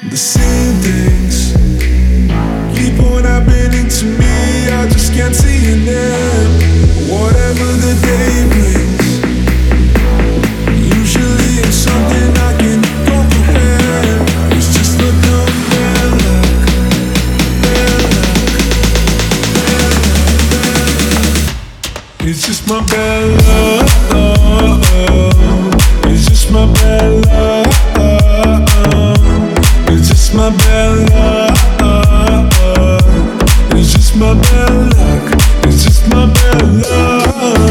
The same things keep on happening to me. I just can't see an end. Whatever the day brings, usually it's something I can comprehend. It's just a dumb bad luck, bad luck, bad luck, bad luck. It's just my bad luck. It's just my bad luck. It's just my bad luck. It's just my bad luck. It's just my bad luck.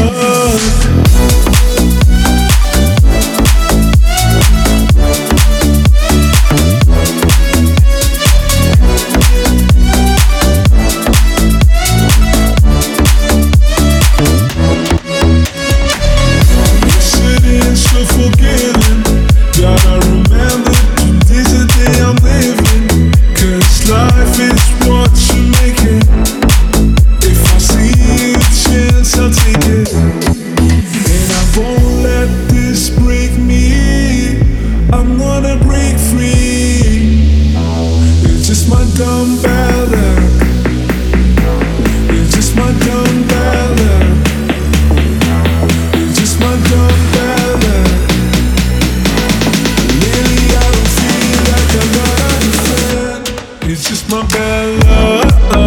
Yesterday is so forgetting. Gotta remember today's the day I'm living. 'Cause life is what you make it. If I see a chance, I'll take it. And I won't let this break me. I'm gonna break free. It's just my dumb bad luck. It's just my dumb bad luck. It's just my dumb bad luck. Lately I don't feel like I'm not understand. It's just my bad luck.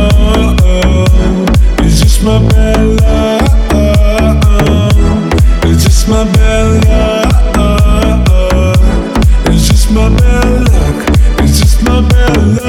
It's just my bad luck. It's just my bad luck. It's just my bad luck. It's just my bad luck.